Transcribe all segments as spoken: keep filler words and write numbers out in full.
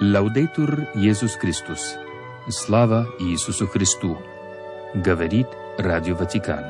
Лаудейтур Иисус Христос. Слава Иисусу Христу. Говорит Радио Ватикан.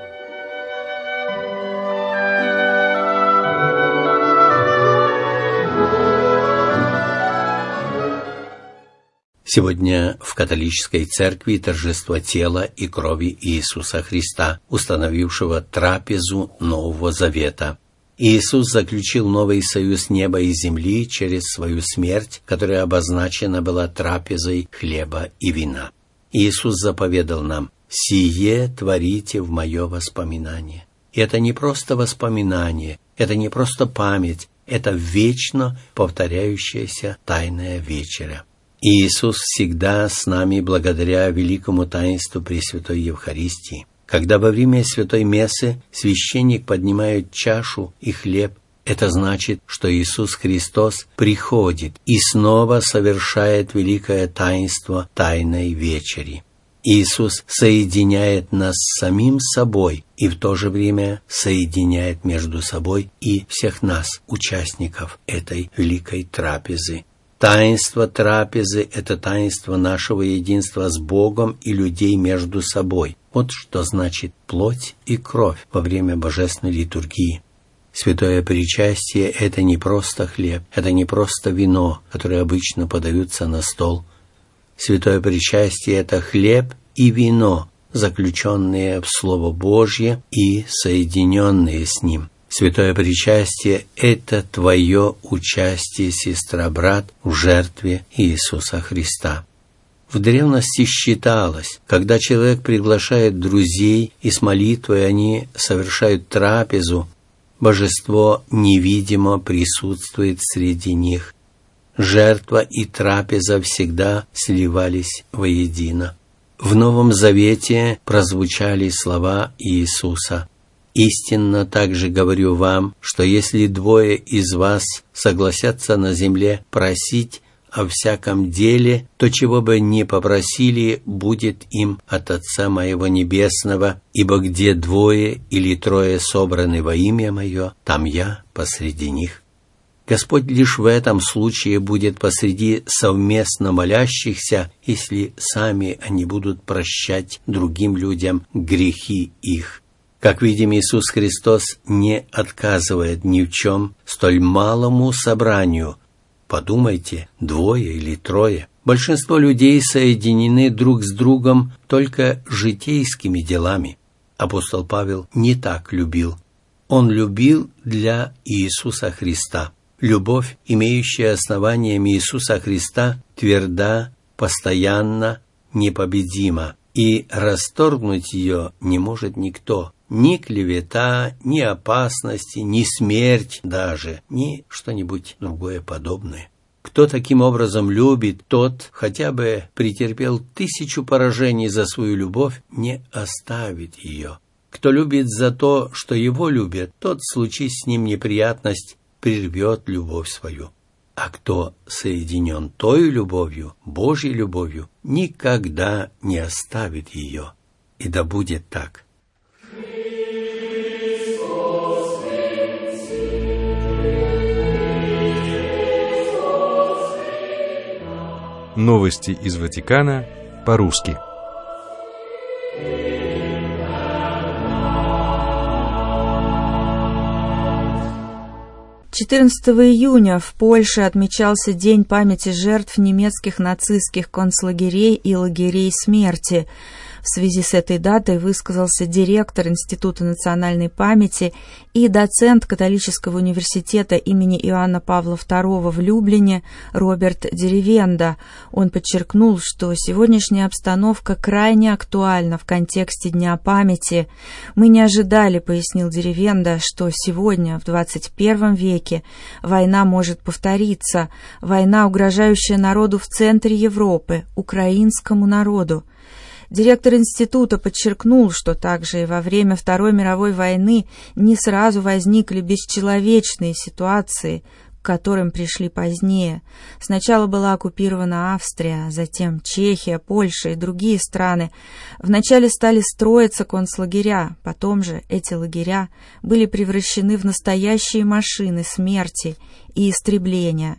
Сегодня в католической церкви торжество тела и крови Иисуса Христа, установившего трапезу Нового Завета. Иисус заключил новый союз неба и земли через свою смерть, которая обозначена была трапезой хлеба и вина. Иисус заповедал нам: «Сие творите в мое воспоминание». И это не просто воспоминание, это не просто память, это вечно повторяющаяся тайная вечеря. Иисус всегда с нами благодаря великому таинству Пресвятой Евхаристии. Когда во время Святой Мессы священник поднимает чашу и хлеб, это значит, что Иисус Христос приходит и снова совершает великое таинство Тайной Вечери. Иисус соединяет нас с самим собой и в то же время соединяет между собой и всех нас, участников этой великой трапезы. Таинство трапезы – это таинство нашего единства с Богом и людей между собой. Вот что значит плоть и кровь во время божественной литургии. Святое причастие – это не просто хлеб, это не просто вино, которое обычно подаются на стол. Святое причастие – это хлеб и вино, заключенные в Слово Божье и соединенные с Ним. Святое причастие – это твое участие, сестра-брат, в жертве Иисуса Христа. В древности считалось, когда человек приглашает друзей и с молитвой они совершают трапезу, божество невидимо присутствует среди них. Жертва и трапеза всегда сливались воедино. В Новом Завете прозвучали слова Иисуса: «Истинно также говорю вам, что если двое из вас согласятся на земле просить о всяком деле, то чего бы ни попросили, будет им от Отца Моего Небесного, ибо где двое или трое собраны во имя Мое, там Я посреди них». Господь лишь в этом случае будет посреди совместно молящихся, если сами они будут прощать другим людям грехи их. Как видим, Иисус Христос не отказывает ни в чем столь малому собранию. Подумайте, двое или трое. Большинство людей соединены друг с другом только житейскими делами. Апостол Павел не так любил. Он любил для Иисуса Христа. Любовь, имеющая основанием Иисуса Христа, тверда, постоянна, непобедима, и расторгнуть ее не может никто. Ни клевета, ни опасности, ни смерть даже, ни что-нибудь другое подобное. Кто таким образом любит, тот, хотя бы претерпел тысячу поражений за свою любовь, не оставит ее. Кто любит за то, что его любят, тот, случись с ним неприятность, прервет любовь свою. А кто соединен той любовью, Божьей любовью, никогда не оставит ее. И да будет так. Новости из Ватикана по-русски. четырнадцатого июня в Польше отмечался День памяти жертв немецких нацистских концлагерей и лагерей смерти. В связи с этой датой высказался директор Института национальной памяти и доцент Католического университета имени Иоанна Павла второго в Люблине Роберт Деревенда. Он подчеркнул, что сегодняшняя обстановка крайне актуальна в контексте Дня памяти. «Мы не ожидали», — пояснил Деревенда, «что сегодня, в двадцать первом веке, война может повториться, война, угрожающая народу в центре Европы, украинскому народу». Директор института подчеркнул, что также и во время Второй мировой войны не сразу возникли бесчеловечные ситуации, к которым пришли позднее. Сначала была оккупирована Австрия, затем Чехия, Польша и другие страны. Вначале стали строиться концлагеря, потом же эти лагеря были превращены в настоящие машины смерти и истребления.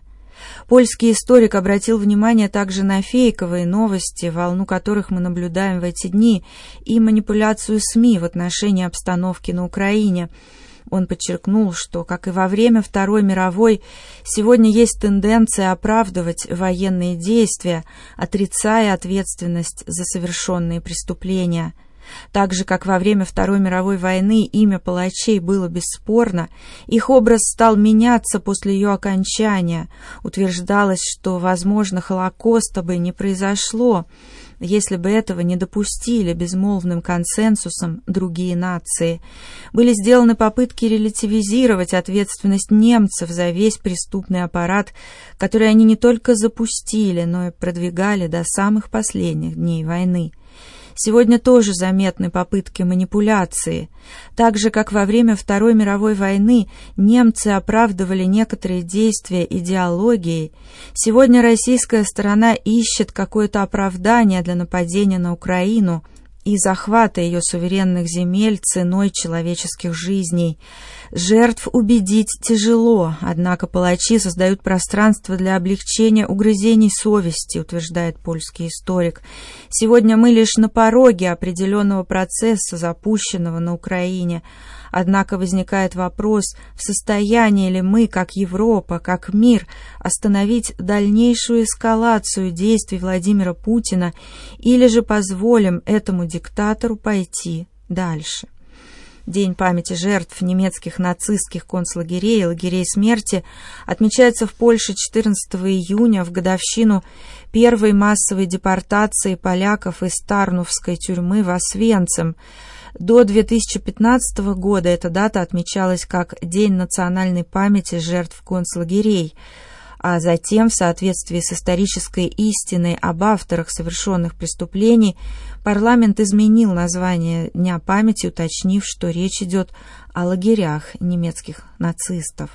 Польский историк обратил внимание также на фейковые новости, волну которых мы наблюдаем в эти дни, и манипуляцию СМИ в отношении обстановки на Украине. Он подчеркнул, что, как и во время Второй мировой, сегодня есть тенденция оправдывать военные действия, отрицая ответственность за совершенные преступления. Так же, как во время Второй мировой войны имя палачей было бесспорно, их образ стал меняться после ее окончания. Утверждалось, что, возможно, Холокоста бы не произошло, если бы этого не допустили безмолвным консенсусом другие нации. Были сделаны попытки релятивизировать ответственность немцев за весь преступный аппарат, который они не только запустили, но и продвигали до самых последних дней войны. Сегодня тоже заметны попытки манипуляции. Так же, как во время Второй мировой войны немцы оправдывали некоторые действия идеологией, сегодня российская сторона ищет какое-то оправдание для нападения на Украину и захвата ее суверенных земель ценой человеческих жизней. Жертв убедить тяжело, однако палачи создают пространство для облегчения угрызений совести, утверждает польский историк. Сегодня мы лишь на пороге определенного процесса, запущенного на Украине. Однако возникает вопрос, в состоянии ли мы, как Европа, как мир, остановить дальнейшую эскалацию действий Владимира Путина, или же позволим этому диктатору пойти дальше. День памяти жертв немецких нацистских концлагерей и лагерей смерти отмечается в Польше четырнадцатого июня в годовщину первой массовой депортации поляков из Тарнувской тюрьмы в Освенцим. До две тысячи пятнадцатого года эта дата отмечалась как День национальной памяти жертв концлагерей, а затем, в соответствии с исторической истиной об авторах совершенных преступлений, парламент изменил название Дня памяти, уточнив, что речь идет о лагерях немецких нацистов.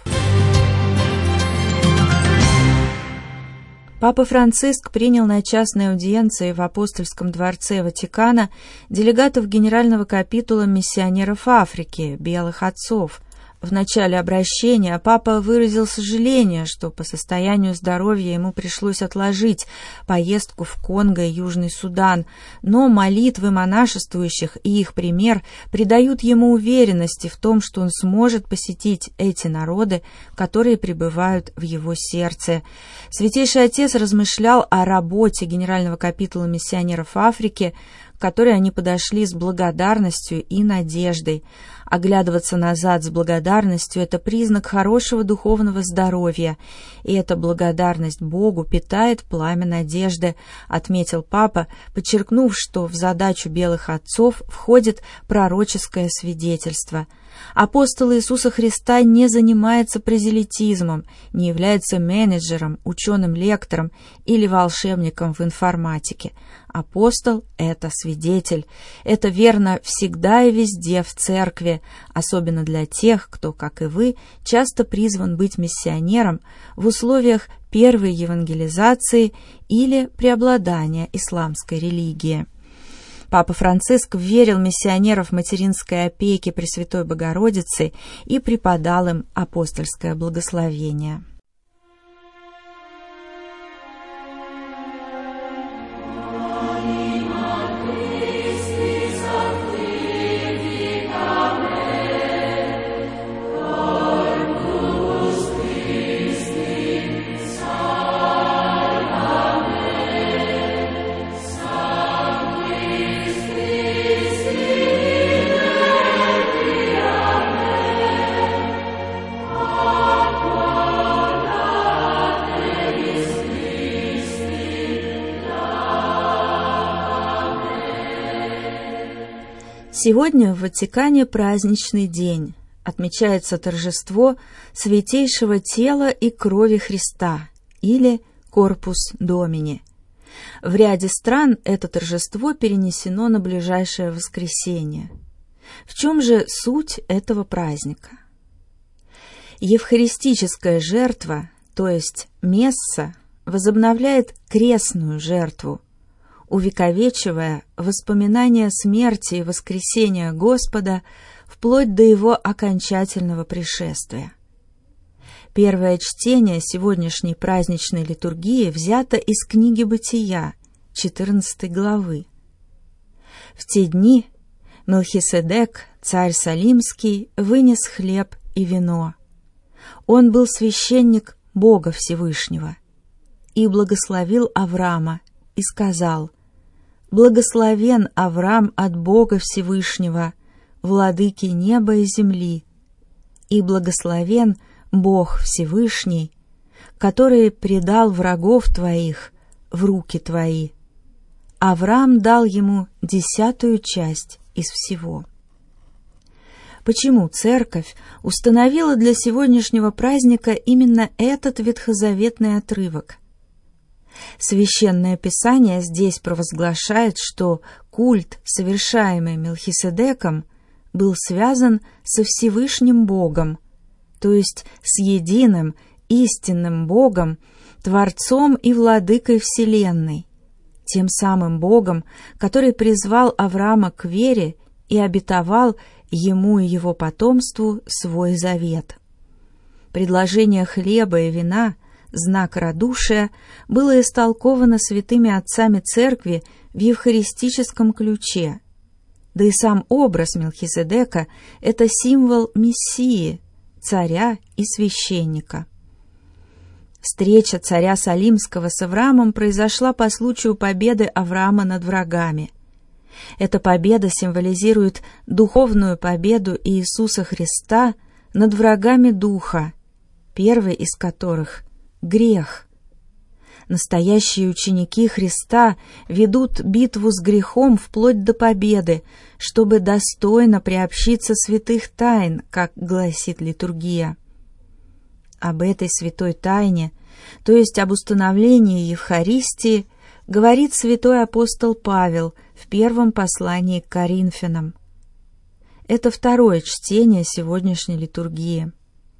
Папа Франциск принял на частной аудиенции в Апостольском дворце Ватикана делегатов Генерального капитула миссионеров Африки, Белых Отцов. В начале обращения папа выразил сожаление, что по состоянию здоровья ему пришлось отложить поездку в Конго и Южный Судан, но молитвы монашествующих и их пример придают ему уверенности в том, что он сможет посетить эти народы, которые пребывают в его сердце. Святейший Отец размышлял о работе Генерального капитула миссионеров Африки, к которой они подошли с благодарностью и надеждой. Оглядываться назад с благодарностью – это признак хорошего духовного здоровья, и эта благодарность Богу питает пламя надежды, отметил папа, подчеркнув, что в задачу Белых Отцов входит пророческое свидетельство. Апостол Иисуса Христа не занимается прозелитизмом, не является менеджером, ученым-лектором или волшебником в информатике. Апостол – это свидетель. Это верно всегда и везде в церкви, особенно для тех, кто, как и вы, часто призван быть миссионером в условиях первой евангелизации или преобладания исламской религии. Папа Франциск верил миссионеров материнской опеки Пресвятой Богородицы и преподал им апостольское благословение. Сегодня в Ватикане праздничный день. Отмечается торжество святейшего тела и крови Христа, или Корпус Домини. В ряде стран это торжество перенесено на ближайшее воскресенье. В чем же суть этого праздника? Евхаристическая жертва, то есть месса, возобновляет крестную жертву, увековечивая воспоминания смерти и воскресения Господа вплоть до Его окончательного пришествия. Первое чтение сегодняшней праздничной литургии взято из книги Бытия, четырнадцатой главы. В те дни Мелхиседек, царь Салимский, вынес хлеб и вино. Он был священник Бога Всевышнего и благословил Авраама и сказал: «Благословен Авраам от Бога Всевышнего, владыки неба и земли, и благословен Бог Всевышний, который предал врагов твоих в руки твои». Авраам дал ему десятую часть из всего. Почему Церковь установила для сегодняшнего праздника именно этот ветхозаветный отрывок? Священное Писание здесь провозглашает, что культ, совершаемый Мелхиседеком, был связан со Всевышним Богом, то есть с единым, истинным Богом, Творцом и Владыкой Вселенной, тем самым Богом, который призвал Авраама к вере и обетовал ему и его потомству свой завет. Предложение хлеба и вина, знак радушия, было истолковано святыми отцами Церкви в евхаристическом ключе. Да и сам образ Мелхиседека – это символ Мессии, царя и священника. Встреча царя Салимского с Авраамом произошла по случаю победы Авраама над врагами. Эта победа символизирует духовную победу Иисуса Христа над врагами духа, первый из которых – грех. Настоящие ученики Христа ведут битву с грехом вплоть до победы, чтобы достойно приобщиться святых тайн, как гласит литургия. Об этой святой тайне, то есть об установлении Евхаристии, говорит святой апостол Павел в первом послании к Коринфянам. Это второе чтение сегодняшней литургии.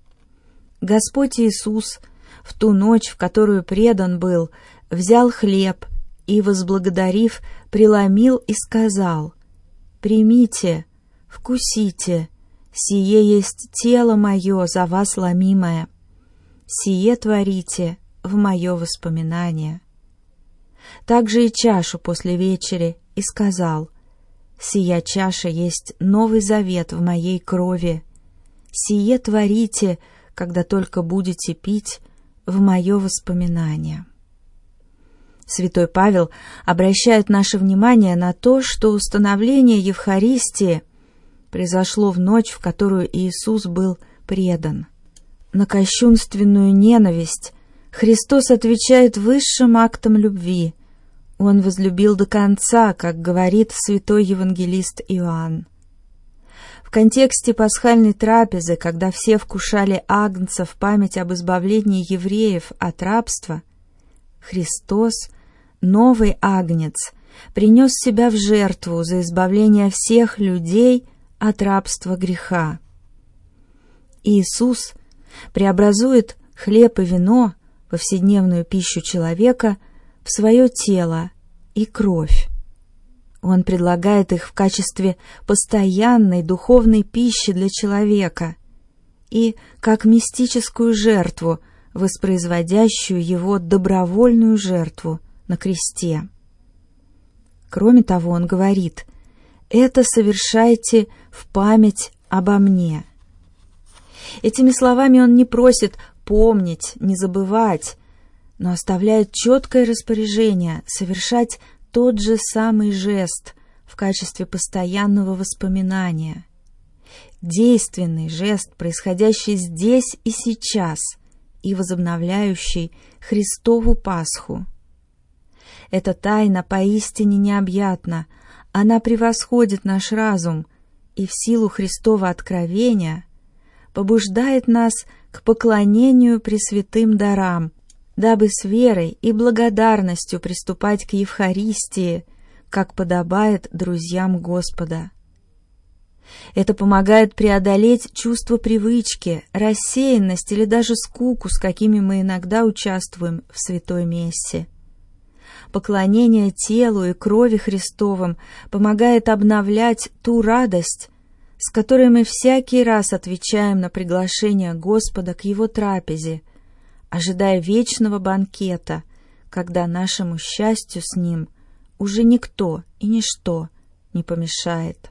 Господь Иисус в ту ночь, в которую предан был, взял хлеб и, возблагодарив, преломил и сказал: «Примите, вкусите, сие есть тело мое за вас ломимое, сие творите в мое воспоминание». Также и чашу после вечери и сказал: «Сия чаша есть новый завет в моей крови, сие творите, когда только будете пить, в мое воспоминание». Святой Павел обращает наше внимание на то, что установление Евхаристии произошло в ночь, в которую Иисус был предан. На кощунственную ненависть Христос отвечает высшим актом любви. Он возлюбил до конца, как говорит святой евангелист Иоанн. В контексте пасхальной трапезы, когда все вкушали агнца в память об избавлении евреев от рабства, Христос, новый агнец, принес себя в жертву за избавление всех людей от рабства греха. Иисус преобразует хлеб и вино, повседневную пищу человека, в свое тело и кровь. Он предлагает их в качестве постоянной духовной пищи для человека и как мистическую жертву, воспроизводящую его добровольную жертву на кресте. Кроме того, он говорит: «Это совершайте в память обо мне». Этими словами он не просит помнить, не забывать, но оставляет четкое распоряжение совершать тот же самый жест в качестве постоянного воспоминания. Действенный жест, происходящий здесь и сейчас и возобновляющий Христову Пасху. Эта тайна поистине необъятна, она превосходит наш разум и в силу Христова откровения побуждает нас к поклонению пресвятым дарам, дабы с верой и благодарностью приступать к Евхаристии, как подобает друзьям Господа. Это помогает преодолеть чувство привычки, рассеянность или даже скуку, с какими мы иногда участвуем в святой мессе. Поклонение телу и крови Христовым помогает обновлять ту радость, с которой мы всякий раз отвечаем на приглашение Господа к Его трапезе, ожидая вечного банкета, когда нашему счастью с Ним уже никто и ничто не помешает.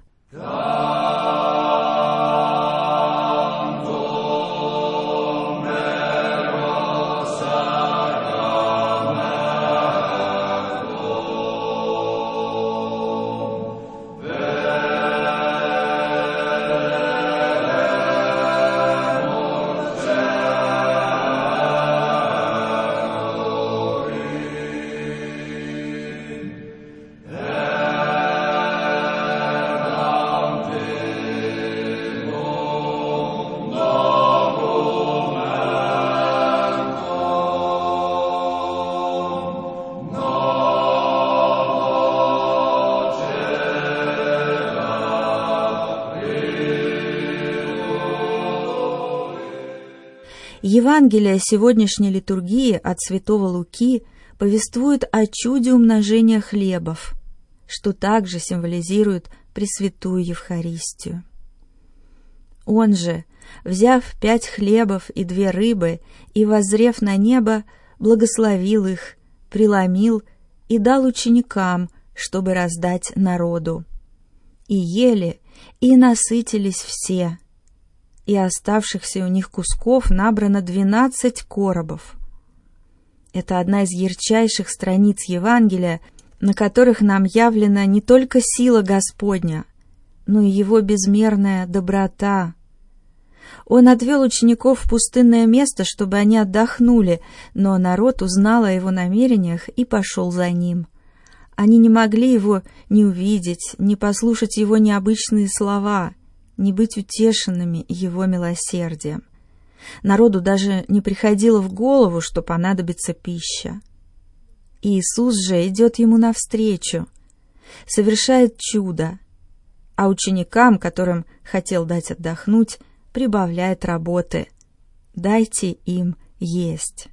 Евангелие сегодняшней литургии от святого Луки повествует о чуде умножения хлебов, что также символизирует Пресвятую Евхаристию. Он же, взяв пять хлебов и две рыбы и воззрев на небо, благословил их, преломил и дал ученикам, чтобы раздать народу. И ели, и насытились все, и оставшихся у них кусков набрано двенадцать коробов. Это одна из ярчайших страниц Евангелия, на которых нам явлена не только сила Господня, но и Его безмерная доброта. Он отвел учеников в пустынное место, чтобы они отдохнули, но народ узнал о Его намерениях и пошел за Ним. Они не могли Его ни увидеть, ни послушать Его необычные слова, не быть утешенными Его милосердием. Народу даже не приходило в голову, что понадобится пища. Иисус же идет ему навстречу, совершает чудо, а ученикам, которым хотел дать отдохнуть, прибавляет работы. Дайте им есть.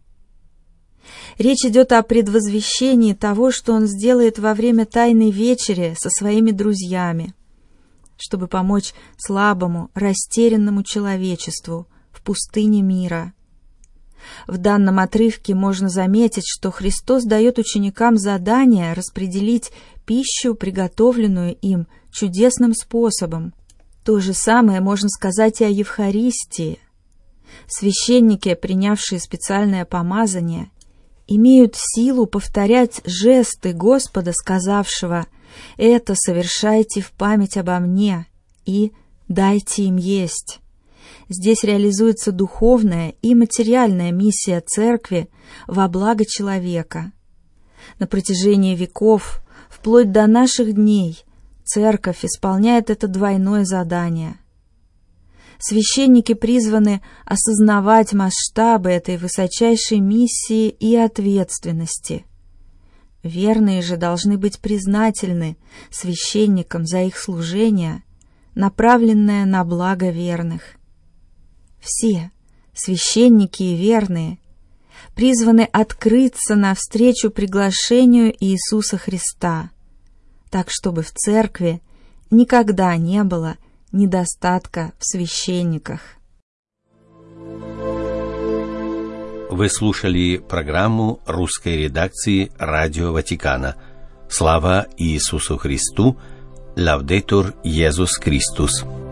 Речь идет о предвозвещении того, что Он сделает во время Тайной вечери со своими друзьями, чтобы помочь слабому, растерянному человечеству в пустыне мира. В данном отрывке можно заметить, что Христос дает ученикам задание распределить пищу, приготовленную им чудесным способом. То же самое можно сказать и о Евхаристии. Священники, принявшие специальное помазание, имеют силу повторять жесты Господа, сказавшего: «Это совершайте в память обо мне» и «дайте им есть». Здесь реализуется духовная и материальная миссия Церкви во благо человека. На протяжении веков, вплоть до наших дней, Церковь исполняет это двойное задание. Священники призваны осознавать масштабы этой высочайшей миссии и ответственности. Верные же должны быть признательны священникам за их служение, направленное на благо верных. Все, священники и верные, призваны открыться навстречу приглашению Иисуса Христа, так чтобы в церкви никогда не было недостатка в священниках. Вы слушали программу русской редакции Радио Ватикана. Слава Иисусу Христу! Лаудетур Иисус Христос!